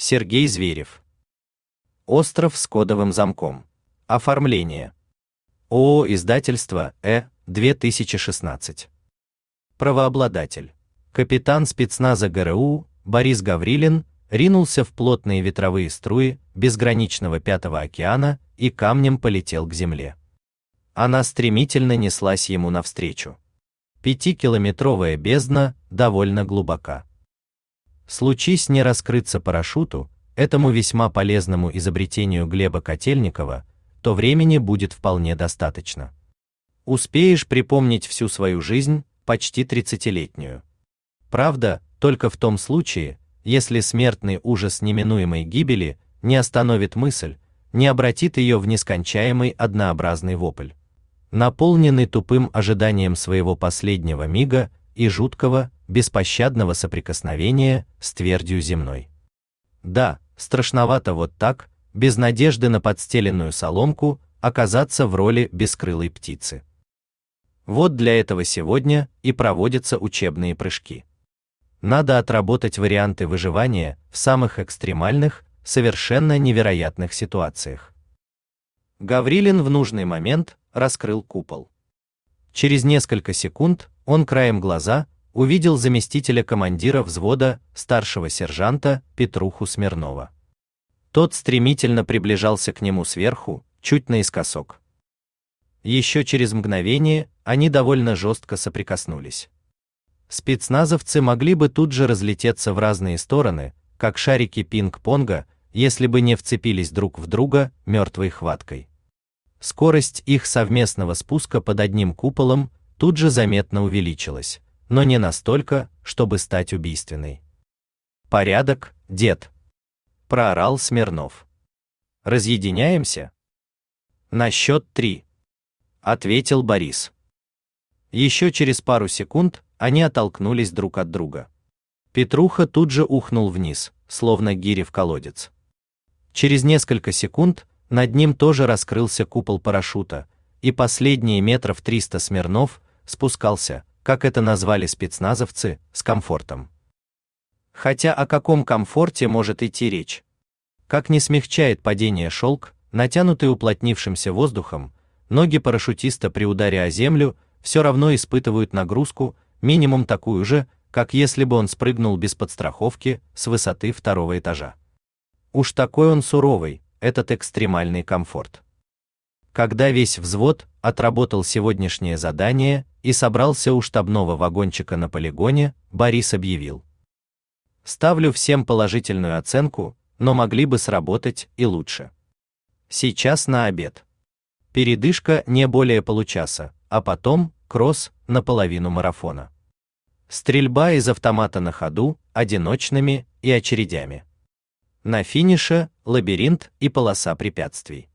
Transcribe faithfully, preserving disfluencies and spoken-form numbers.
Сергей Зверев. Остров с кодовым замком. Оформление. ООО «Издательство Э», две тысячи шестнадцать. Правообладатель. Капитан спецназа ГРУ Борис Гаврилин ринулся в плотные ветровые струи безграничного Пятого океана и камнем полетел к земле. Она стремительно неслась ему навстречу. Пятикилометровая бездна довольно глубока. Случись не раскрыться парашюту, этому весьма полезному изобретению Глеба Котельникова, то времени будет вполне достаточно. Успеешь припомнить всю свою жизнь, почти тридцатилетнюю. Правда, только в том случае, если смертный ужас неминуемой гибели не остановит мысль, не обратит ее в нескончаемый однообразный вопль, наполненный тупым ожиданием своего последнего мига и жуткого, беспощадного соприкосновения с твердью земной. Да, страшновато вот так, без надежды на подстеленную соломку, оказаться в роли бескрылой птицы. Вот для этого сегодня и проводятся учебные прыжки. Надо отработать варианты выживания в самых экстремальных, совершенно невероятных ситуациях. Гаврилин в нужный момент раскрыл купол. Через несколько секунд он краем глаза увидел заместителя командира взвода, старшего сержанта Петруху Смирнова. Тот стремительно приближался к нему сверху, чуть наискосок. Еще через мгновение они довольно жестко соприкоснулись. Спецназовцы могли бы тут же разлететься в разные стороны, как шарики пинг-понга, если бы не вцепились друг в друга мертвой хваткой. Скорость их совместного спуска под одним куполом тут же заметно увеличилась, но не настолько, чтобы стать убийственной. «Порядок, дед!» — проорал Смирнов. «Разъединяемся?» «На счет три», — ответил Борис. Еще через пару секунд они оттолкнулись друг от друга. Петруха тут же ухнул вниз, словно гири в колодец. Через несколько секунд над ним тоже раскрылся купол парашюта, и последние метров триста Смирнов спускался, как это назвали спецназовцы, с комфортом. Хотя о каком комфорте может идти речь? Как не смягчает падение шелк, натянутый уплотнившимся воздухом, ноги парашютиста при ударе о землю все равно испытывают нагрузку, минимум такую же, как если бы он спрыгнул без подстраховки с высоты второго этажа. Уж такой он суровый, этот экстремальный комфорт. Когда весь взвод отработал сегодняшнее задание и собрался у штабного вагончика на полигоне, Борис объявил: «Ставлю всем положительную оценку, но могли бы сработать и лучше. Сейчас на обед. Передышка не более получаса, а потом кросс на половину марафона. Стрельба из автомата на ходу, одиночными и очередями. На финише лабиринт и полоса препятствий.